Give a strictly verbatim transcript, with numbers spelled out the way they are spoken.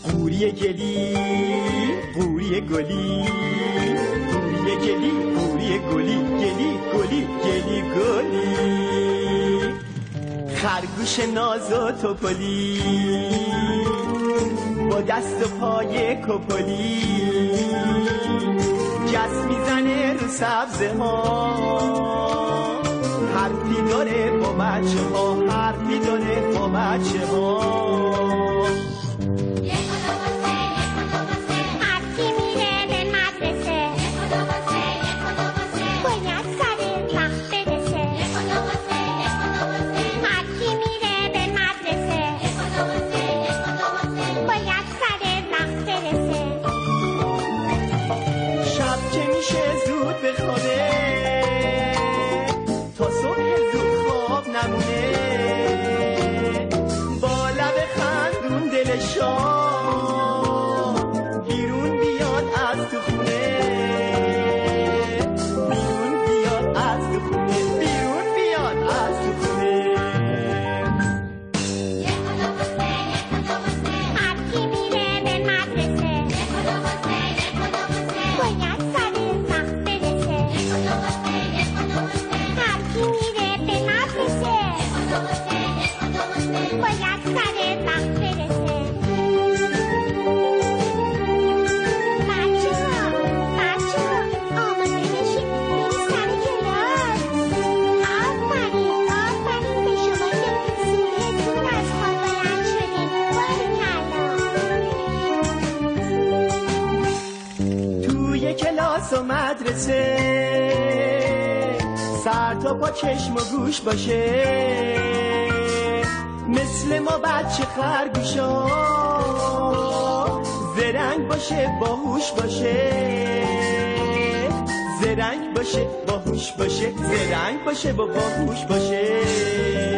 قوری گلی قوری گلی قوری گلی قوری گلی گلی گلی گلی گلی خرگوش ناز و توپلی با دست و پای کپلی جس میزنه رو سبزه ها حرفی داره با بچه ها حرفی داره با بچه ها بیرون بیاد از تو خونه بیرون بیاد از تو خونه بیرون بیاد از تو خونه یک کدو بسته یک کدو بسته هر کی میره به مدرسه یک کدو بسته یک کدو بسته باید سر وقت برسه یک کدو بسته یک کدو بسته هر کی میره به مدرسه یک کدو بسته یک کدو بسته باید سر وقت برسه کلاس و مدرسه سر تا پا چشم و گوش باشه مثل ما بچه خرگوشا زرنگ باشه باهوش باشه زرنگ باشه باهوش باشه زرنگ باشه با باهوش باشه